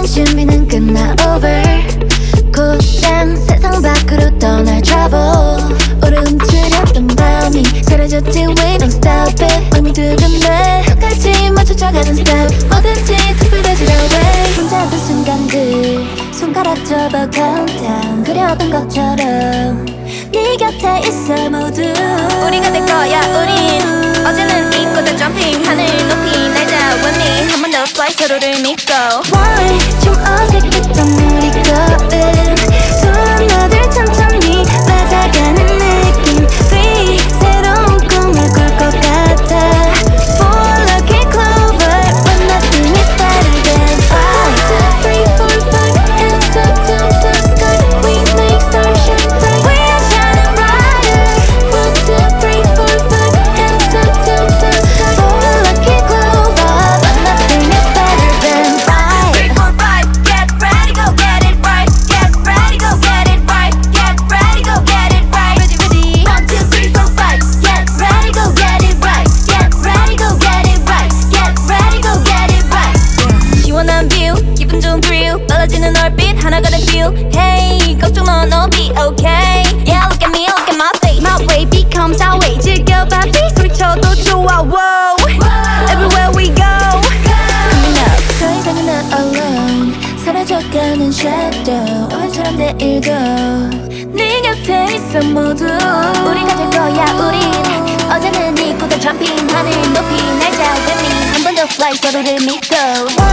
준비는 끝나 over. 곧장 세상 밖으로 떠날 travel. 오래 움츠렸던 밤이 사라졌지 we don't stop it. 마음이 두근대 끝까지 맞춰져가는 step. 뭐든지 특별해지려 해. 혼자 그 순간들 손가락 접어 countdown. 그려던 것처럼 네 곁에 있어 모두. 우리가 될 거야 우린. 어제는 잊고 다 jumping 하늘 높이 날자 with me. 한 번 더 fly 서로를 믿고. Why 좀 어색했던 우리 걸음. 두 너들 천천히 맞아가는 느낌. Three 새로운 꿈을 꿀 것 같아. Four lucky clover but nothing is better than five. Two, three, four, five hands up to the sky. We make stars shine bright. We are shining brighter. One, two, three, four, five hands up to the sky. Four lucky clover but nothing is better than five. 3, 4, 5, get ready, go get it right. Get ready, go get it right. Get ready, go get it right. Ready, ready. 1, 2, 3, 4, 5. Get ready, go get it right. Get ready, go get it right. Get ready, go get it right. 시원한 view, 기분 좋은 thrill. 떨어지는 얼빛 하나가 된 feel. Hey, 걱정 마, no be okay. Yeah, look at me, look at my face. My way becomes our way. 즐겨봐, face 소리쳐도 좋아. Whoa, everywhere we go. Coming up. 더 이상은 not alone. 사라져가는 shadow. 오늘처럼 내일도 네 곁에 있어 모두. 우리가 될 거야 우린. 어제는 잊고 다 jumping 하늘 높이 날자 with me. 한 번 더 fly 서로를 믿고.